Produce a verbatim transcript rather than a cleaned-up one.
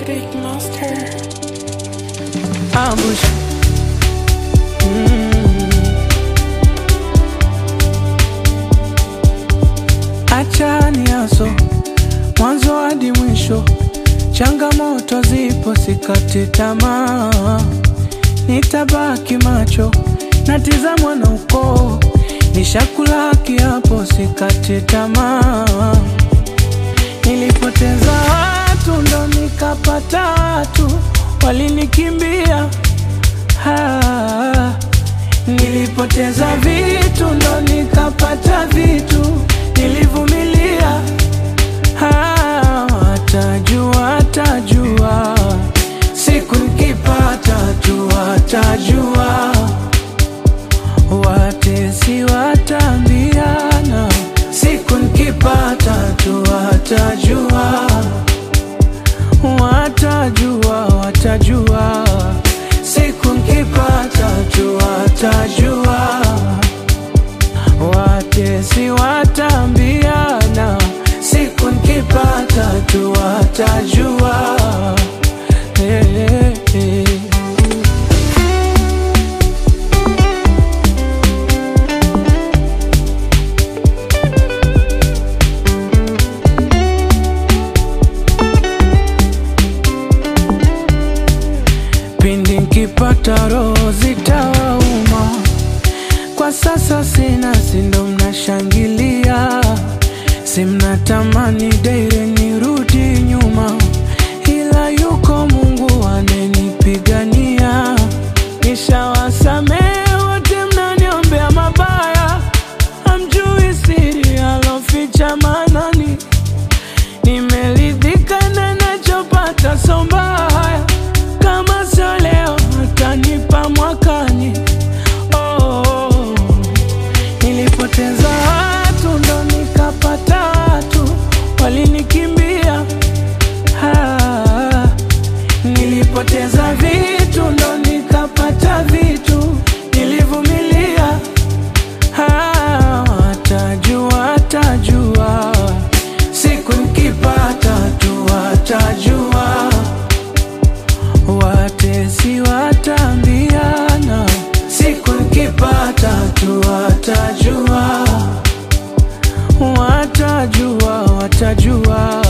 Big monster. Ambush. Mm. Acha niaso mwanzo hadi mwisho, changamoto zipo, sikate tamaa. Nitabaki macho natizamwa na ukoo, nishakula kiapo, sikate tamaa. Nilipoteza watu ndo nikapata watu, walinikimbia. Ha, nilipoteza vitu ndo nikapata vitu, nilivumilia. Ha, watajua, watajua siku nikipata tu, watajua. Watesi watambiana siku nikipata tu, watajua. Watajua, watajua siku nikipata tu, watajua. Watesi watambiana siku nikipata tu, watajua. Hey, hey, hey. Pindi nkipata roho zitawauma, kwa sasa sina, sindo mnashangilia. Simnatamani daire nirudi nyuma, ila yuko Mungu anenipigania. Nishawasamehe wote mnaniombea mabaya, hamjui siri aloficha manani. Nimeridhika na nachopata, so mbaya kama sio leo atanipa mwakani. Oh, nilipoteza watu ndo nikapata watu, walinikimbia. Ha, nilipoteza vitu ndo nikapata vitu, nilivumilia. Ha, watajua, watajua siku nikipata tu, watajua. Watesi watambiana siku nikipata tu, watajua. Watajua, watajua